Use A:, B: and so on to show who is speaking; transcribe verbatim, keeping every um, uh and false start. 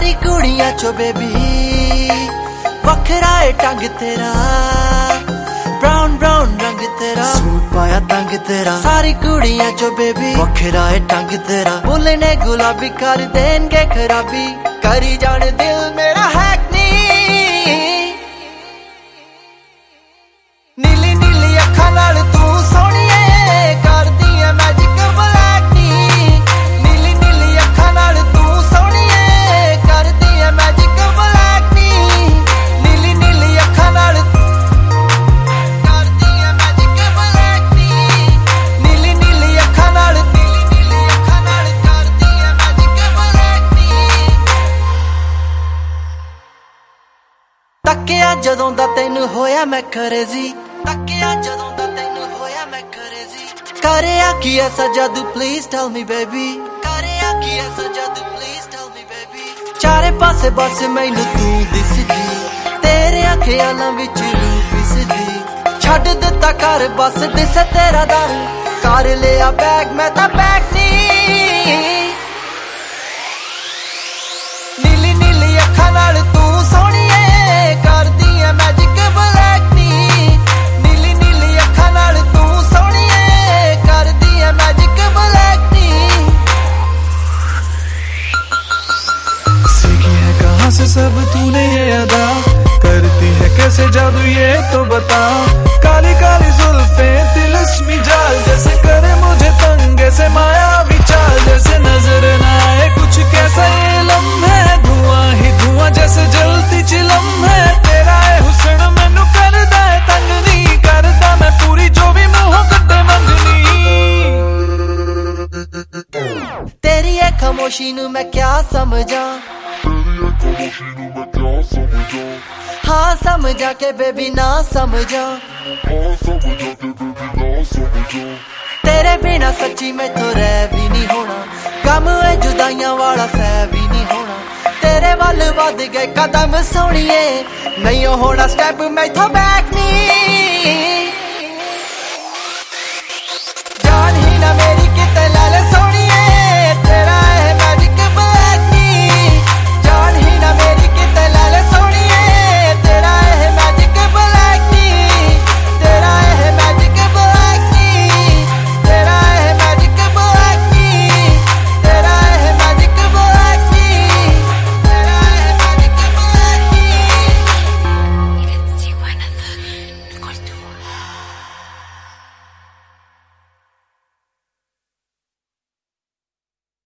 A: सारी कुड़ियां चो बेबी वखरा है टंग तेरा, ब्राउन ब्राउन रंग तेरा, सूट पाया तंग तेरा। सारी कुड़ियां चो बेबी वखरा है टंग तेरा, बुल्ले ने गुलाबी कर देंगे खराबी, करी जाने दिल मेरा हैक नी। नीली नीली अखा नाल तू सोहणिए करदी है मैजिक ब्लैक नी, नीली नीली अखा नाल तू सोहणिए करदी है मैजिक ब्लैक नी, नीली नीली अखा नाल करदी है मैजिक ब्लैक नी, नीली नीली अखा नाल नीली नीली अखा नाल करदी है मैजिक ब्लैक नी। तकिया जदों दा तैनू होया मैं क्रेजी, तकिया जदों दा तैनू होया मैं क्रेजी, करेया की ऐसा जादू प्लीज टेल मी बेबी, करेया की ऐसा जादू प्लीज टेल मी बेबी। चारे पासे बस मैनू तू दिसदी, तेरे ख्यालां विच रूह दिसदी, छड्ड दित्ता घर बस दिस तेरा दर, कर लिया बैग मैं तां बैग नी। नीली नीली अखा नाल तू सोहणिए करदी है मैजिक ब्लैक नी, नीली नीली अखा नाल तू सोहणिए करदी है मैजिक ब्लैक नी।
B: सीखी है कहाँ से सब तूने ये अदा, करती है कैसे जादू ये तो बता, काली काली जुल्फे तिलस्मी जाल जैसे करे मुझे तंग, ऐसे मायावी चाल जैसे नजर न आए कुछ, कैसा ये लम्हा है धुआं ही धुआं जैसे जलती चिलम है, तेरा है हुस्न मैनू करदा है तंग नी, करदा मैं पूरी जो भी मुंह कड्डे मंगनी।
A: तेरी है खामोशी नू मैं क्या समझा, हाँ समझा के बेबी ना समझा, तेरे बिना सच्ची मैं तो रह भी नहीं होना, गम है जुदाइयां वाला सह भी नहीं होना, तेरे वल वध गए कदम सोहणिए, नहीं होना स्टेप मैथों बैक नी। जान ही ना मेरी किते लै ले सोहणिए।